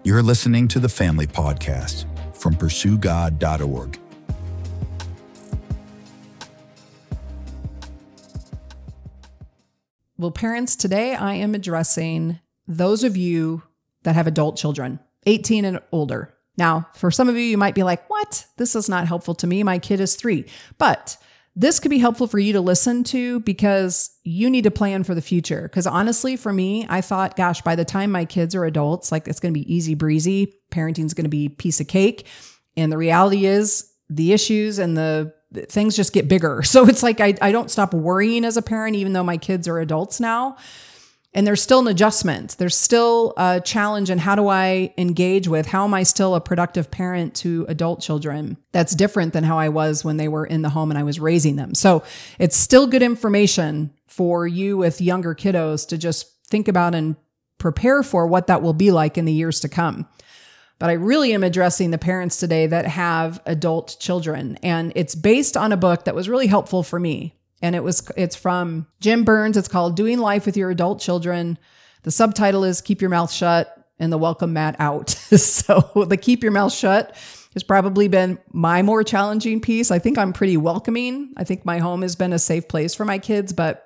You're listening to the Family Podcast from PursueGod.org. Well, parents, today I am addressing those of you that have adult children, 18 and older. Now, for some of you, you might be like, what? This is not helpful to me. My kid is 3. But this could be helpful for you to listen to because you need to plan for the future. Because honestly, for me, I thought, gosh, by the time my kids are adults, like it's going to be easy breezy. Parenting's going to be a piece of cake. And the reality is the issues and the things just get bigger. So it's like, I don't stop worrying as a parent, even though my kids are adults now. And there's still an adjustment. There's still a challenge in how do I engage with, how am I still a productive parent to adult children? That's different than how I was when they were in the home and I was raising them. So it's still good information for you with younger kiddos to just think about and prepare for what that will be like in the years to come. But I really am addressing the parents today that have adult children. And it's based on a book that was really helpful for me. And it's from Jim Burns. It's called Doing Life with Your Adult Children. The subtitle is Keep Your Mouth Shut and the Welcome Mat Out. So the Keep Your Mouth Shut has probably been my more challenging piece. I think I'm pretty welcoming. I think my home has been a safe place for my kids. But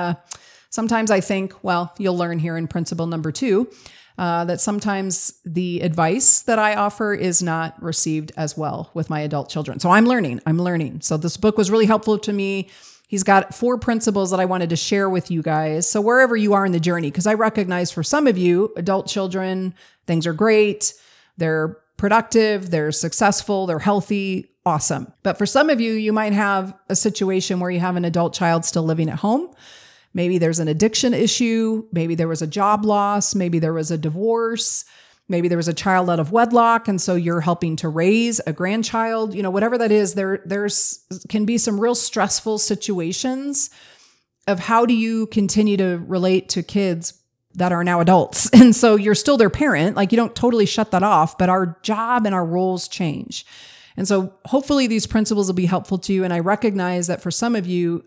sometimes I think, well, you'll learn here in principle number 2, that sometimes the advice that I offer is not received as well with my adult children. So I'm learning. So this book was really helpful to me. He's got 4 principles that I wanted to share with you guys. So wherever you are in the journey, because I recognize for some of you, adult children, things are great. They're productive. They're successful. They're healthy. Awesome. But for some of you, you might have a situation where you have an adult child still living at home. Maybe there's an addiction issue. Maybe there was a job loss. Maybe there was a divorce. Maybe there was a child out of wedlock. And so you're helping to raise a grandchild, whatever that is, there's can be some real stressful situations of how do you continue to relate to kids that are now adults. And so you're still their parent, like you don't totally shut that off, but our job and our roles change. And so hopefully these principles will be helpful to you. And I recognize that for some of you,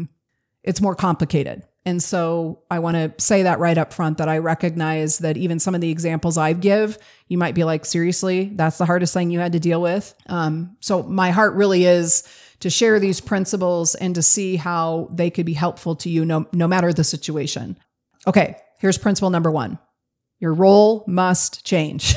it's more complicated. And so I want to say that right up front, that I recognize that even some of the examples I give, you might be like, seriously, that's the hardest thing you had to deal with. So my heart really is to share these principles and to see how they could be helpful to you no matter the situation. Okay, here's principle number 1. Your role must change.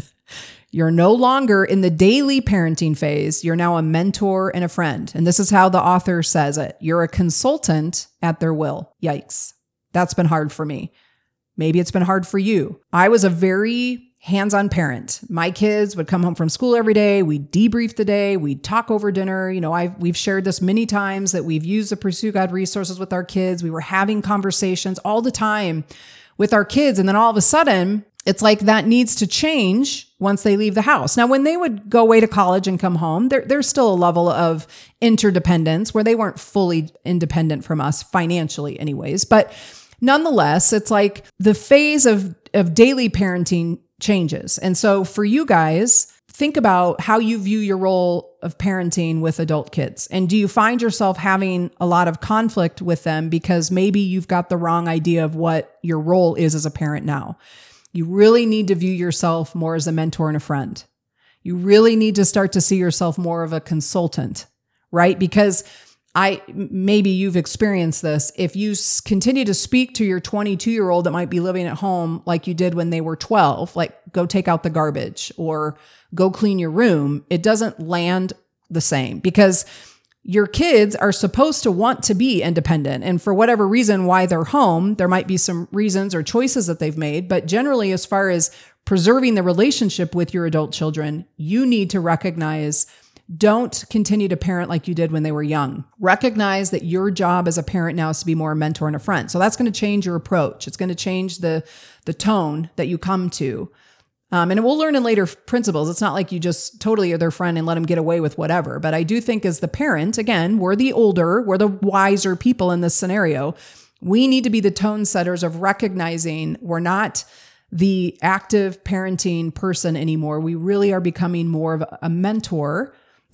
You're no longer in the daily parenting phase. You're now a mentor and a friend. And this is how the author says it. You're a consultant at their will. Yikes. That's been hard for me. Maybe it's been hard for you. I was a very hands-on parent. My kids would come home from school every day. We'd debrief the day. We'd talk over dinner. We've shared this many times that we've used the Pursue God resources with our kids. We were having conversations all the time with our kids. And then all of a sudden, it's like that needs to change once they leave the house. Now, when they would go away to college and come home, there's still a level of interdependence where they weren't fully independent from us financially anyways. But nonetheless, it's like the phase of daily parenting changes. And so for you guys, think about how you view your role of parenting with adult kids. And do you find yourself having a lot of conflict with them because maybe you've got the wrong idea of what your role is as a parent now? You really need to view yourself more as a mentor and a friend. You really need to start to see yourself more of a consultant, right? Because maybe you've experienced this. If you continue to speak to your 22-year-old that might be living at home like you did when they were 12, like go take out the garbage or go clean your room, it doesn't land the same because your kids are supposed to want to be independent. And for whatever reason why they're home, there might be some reasons or choices that they've made. But generally, as far as preserving the relationship with your adult children, you need to recognize, don't continue to parent like you did when they were young. Recognize that your job as a parent now is to be more a mentor and a friend. So that's going to change your approach. It's going to change the tone that you come to. And we'll learn in later principles. It's not like you just totally are their friend and let them get away with whatever. But I do think as the parent, again, we're the wiser people in this scenario. We need to be the tone setters of recognizing we're not the active parenting person anymore. We really are becoming more of a mentor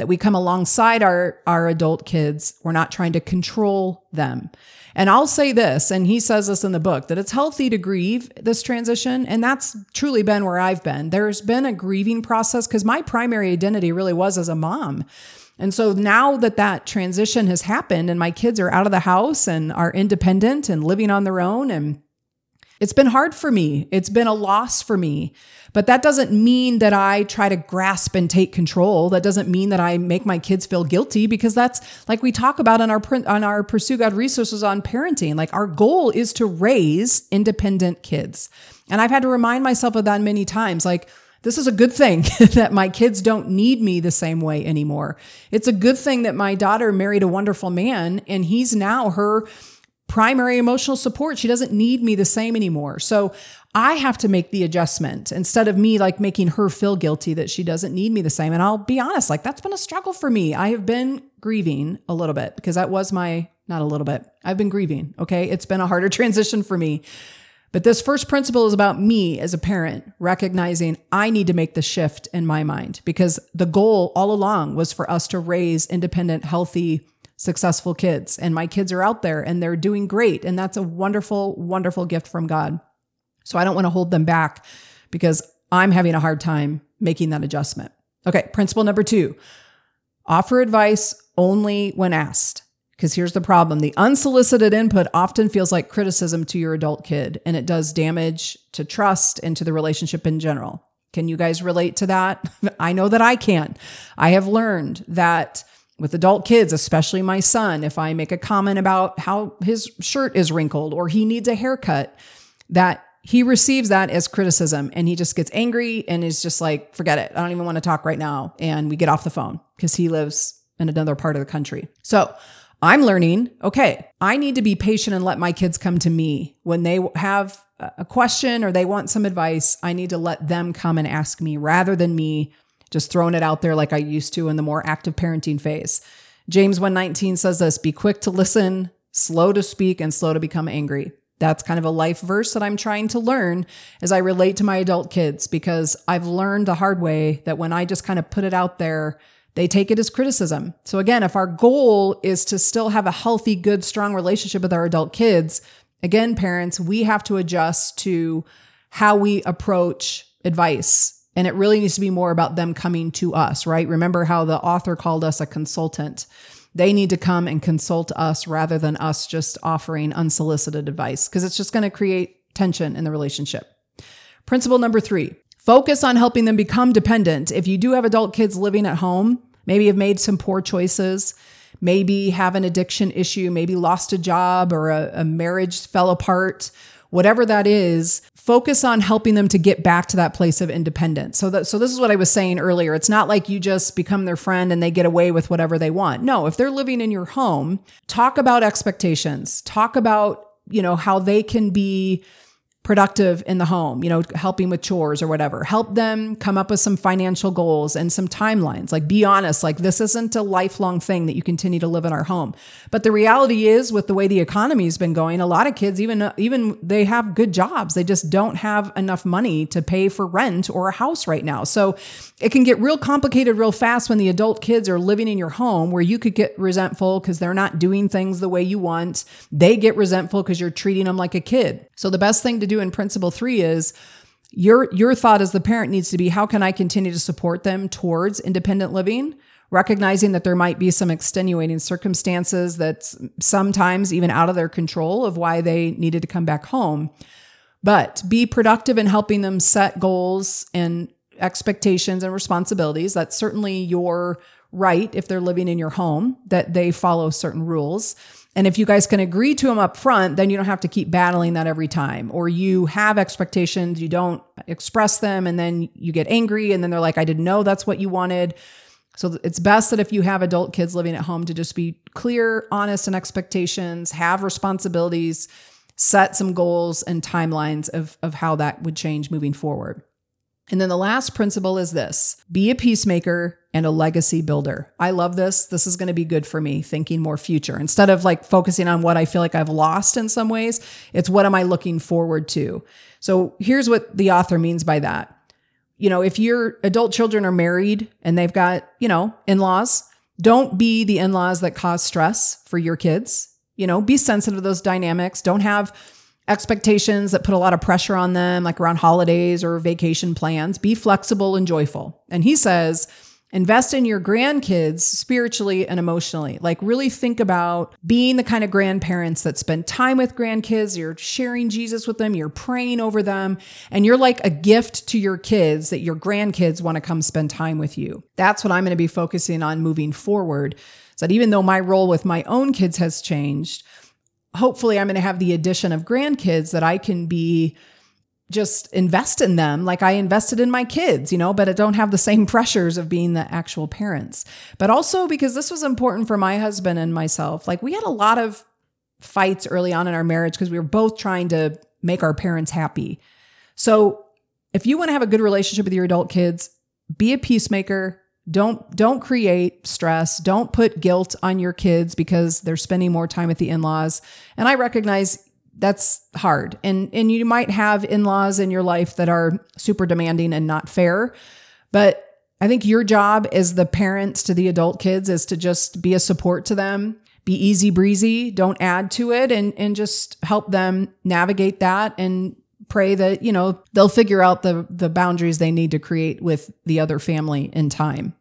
that we come alongside our adult kids. We're not trying to control them. And I'll say this, and he says this in the book, that it's healthy to grieve this transition. And that's truly been where I've been. There's been a grieving process because my primary identity really was as a mom. And so now that transition has happened and my kids are out of the house and are independent and living on their own, and it's been hard for me. It's been a loss for me. But that doesn't mean that I try to grasp and take control. That doesn't mean that I make my kids feel guilty, because that's like we talk about on our Pursue God resources on parenting. Like our goal is to raise independent kids. And I've had to remind myself of that many times. Like, this is a good thing that my kids don't need me the same way anymore. It's a good thing that my daughter married a wonderful man and he's now her primary emotional support. She doesn't need me the same anymore. So I have to make the adjustment instead of me like making her feel guilty that she doesn't need me the same. And I'll be honest, like that's been a struggle for me. I have been grieving a little bit because that was not a little bit. I've been grieving. Okay. It's been a harder transition for me. But this first principle is about me as a parent, recognizing I need to make the shift in my mind, because the goal all along was for us to raise independent, healthy, successful kids. And my kids are out there and they're doing great. And that's a wonderful, wonderful gift from God. So I don't want to hold them back because I'm having a hard time making that adjustment. Okay. Principle number 2, offer advice only when asked. Because here's the problem. The unsolicited input often feels like criticism to your adult kid, and it does damage to trust and to the relationship in general. Can you guys relate to that? I know that I can. I have learned that with adult kids, especially my son, if I make a comment about how his shirt is wrinkled or he needs a haircut, that he receives that as criticism and he just gets angry and is just like, forget it. I don't even want to talk right now. And we get off the phone because he lives in another part of the country. So I'm learning, okay, I need to be patient and let my kids come to me when they have a question or they want some advice. I need to let them come and ask me rather than me just throwing it out there like I used to in the more active parenting phase. James 1:19 says this, be quick to listen, slow to speak, and slow to become angry. That's kind of a life verse that I'm trying to learn as I relate to my adult kids, because I've learned the hard way that when I just kind of put it out there, they take it as criticism. So again, if our goal is to still have a healthy, good, strong relationship with our adult kids, again, parents, we have to adjust to how we approach advice. And it really needs to be more about them coming to us, right? Remember how the author called us a consultant. They need to come and consult us rather than us just offering unsolicited advice, because it's just going to create tension in the relationship. Principle number 3, focus on helping them become dependent. If you do have adult kids living at home, maybe have made some poor choices, maybe have an addiction issue, maybe lost a job or a marriage fell apart, whatever that is, focus on helping them to get back to that place of independence. So this is what I was saying earlier. It's not like you just become their friend and they get away with whatever they want. No, if they're living in your home, talk about expectations, talk about, how they can be productive in the home, helping with chores or whatever. Help them come up with some financial goals and some timelines. Like, be honest, like this isn't a lifelong thing that you continue to live in our home. But the reality is, with the way the economy has been going, a lot of kids, even they have good jobs, they just don't have enough money to pay for rent or a house right now. So it can get real complicated real fast when the adult kids are living in your home, where you could get resentful because they're not doing things the way you want. They get resentful because you're treating them like a kid. So the best thing to do in principle 3 is your thought as the parent needs to be, how can I continue to support them towards independent living? Recognizing that there might be some extenuating circumstances that's sometimes even out of their control of why they needed to come back home. But be productive in helping them set goals and expectations and responsibilities. That's certainly your right if they're living in your home, that they follow certain rules. And if you guys can agree to them up front, then you don't have to keep battling that every time. Or you have expectations, you don't express them, and then you get angry, and then they're like, I didn't know that's what you wanted. So it's best that if you have adult kids living at home, to just be clear, honest in expectations, have responsibilities, set some goals and timelines of how that would change moving forward. And then the last principle is this: be a peacemaker and a legacy builder. I love this. This is going to be good for me, thinking more future. Instead of like focusing on what I feel like I've lost in some ways, it's what am I looking forward to? So here's what the author means by that. If your adult children are married and they've got, in-laws, don't be the in-laws that cause stress for your kids. Be sensitive to those dynamics. Don't have expectations that put a lot of pressure on them, like around holidays or vacation plans. Be flexible and joyful. And he says, invest in your grandkids spiritually and emotionally. Like really think about being the kind of grandparents that spend time with grandkids. You're sharing Jesus with them. You're praying over them. And you're like a gift to your kids that your grandkids want to come spend time with you. That's what I'm going to be focusing on moving forward. So that even though my role with my own kids has changed, hopefully I'm going to have the addition of grandkids that I can just invest in them like I invested in my kids, but I don't have the same pressures of being the actual parents. But also because this was important for my husband and myself. Like we had a lot of fights early on in our marriage because we were both trying to make our parents happy. So if you want to have a good relationship with your adult kids, be a peacemaker. Don't create stress. Don't put guilt on your kids because they're spending more time with the in-laws. And I recognize that's hard. And you might have in-laws in your life that are super demanding and not fair. But I think your job as the parents to the adult kids is to just be a support to them, be easy breezy, don't add to it, and just help them navigate that and pray that, they'll figure out the boundaries they need to create with the other family in time.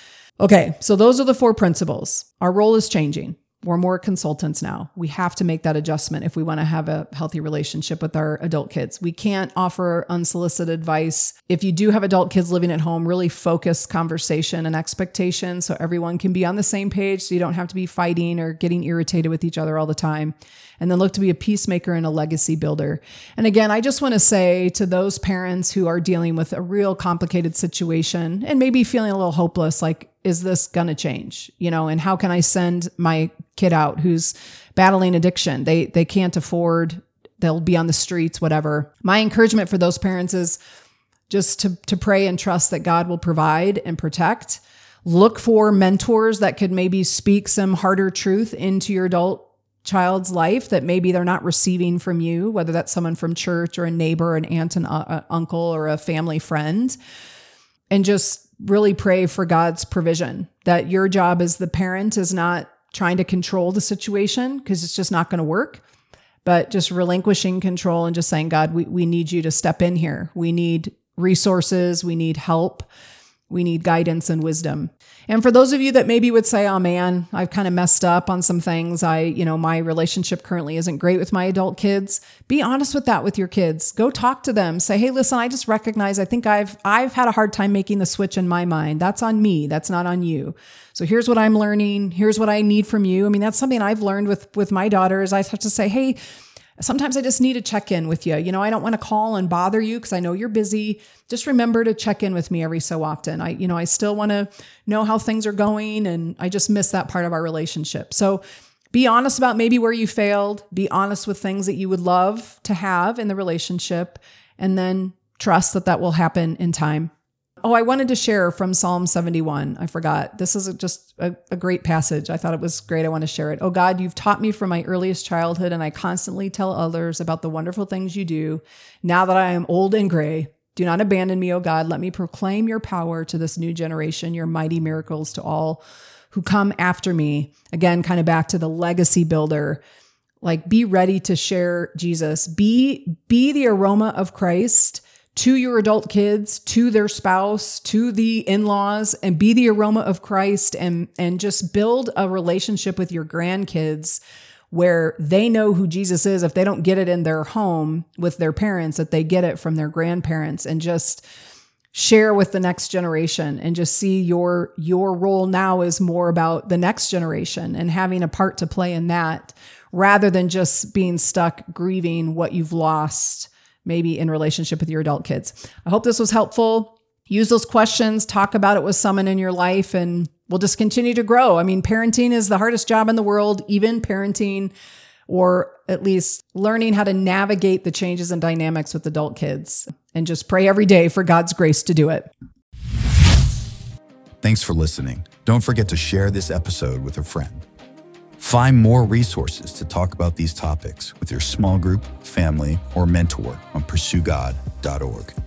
Okay, so those are the 4 principles. Our role is changing. We're more consultants now. We have to make that adjustment if we want to have a healthy relationship with our adult kids. We can't offer unsolicited advice. If you do have adult kids living at home, really focus conversation and expectation so everyone can be on the same page so you don't have to be fighting or getting irritated with each other all the time. And then look to be a peacemaker and a legacy builder. And again, I just want to say to those parents who are dealing with a real complicated situation and maybe feeling a little hopeless, like, is this going to change? And how can I send my kid out who's battling addiction? They can't afford, they'll be on the streets, whatever. My encouragement for those parents is just to pray and trust that God will provide and protect. Look for mentors that could maybe speak some harder truth into your adult child's life that maybe they're not receiving from you, whether that's someone from church or a neighbor, an aunt and uncle, or a family friend. And just really pray for God's provision, that your job as the parent is not trying to control the situation because it's just not going to work, but just relinquishing control and just saying, God, we need you to step in here. We need resources. We need help. We need guidance and wisdom. And for those of you that maybe would say, oh man, I've kind of messed up on some things. My relationship currently isn't great with my adult kids. Be honest with that with your kids. Go talk to them. Say, hey, listen, I just recognize, I think I've had a hard time making the switch in my mind. That's on me. That's not on you. So here's what I'm learning. Here's what I need from you. I mean, that's something I've learned with my daughters. I have to say, hey, sometimes I just need to check in with you. I don't want to call and bother you because I know you're busy. Just remember to check in with me every so often. I still want to know how things are going, and I just miss that part of our relationship. So be honest about maybe where you failed. Be honest with things that you would love to have in the relationship, and then trust that will happen in time. Oh, I wanted to share from Psalm 71. I forgot. This is just a great passage. I thought it was great. I want to share it. Oh God, you've taught me from my earliest childhood, and I constantly tell others about the wonderful things you do. Now that I am old and gray, do not abandon me, oh God. Let me proclaim your power to this new generation, your mighty miracles to all who come after me. Again, kind of back to the legacy builder. Like, be ready to share Jesus. Be the aroma of Christ to your adult kids, to their spouse, to the in-laws, and be the aroma of Christ, and just build a relationship with your grandkids where they know who Jesus is. If they don't get it in their home with their parents, that they get it from their grandparents, and just share with the next generation, and just see your role now is more about the next generation and having a part to play in that, rather than just being stuck grieving what you've lost maybe in relationship with your adult kids. I hope this was helpful. Use those questions, talk about it with someone in your life, and we'll just continue to grow. I mean, parenting is the hardest job in the world, even parenting, or at least learning how to navigate the changes and dynamics with adult kids, and just pray every day for God's grace to do it. Thanks for listening. Don't forget to share this episode with a friend. Find more resources to talk about these topics with your small group, family, or mentor on pursuegod.org.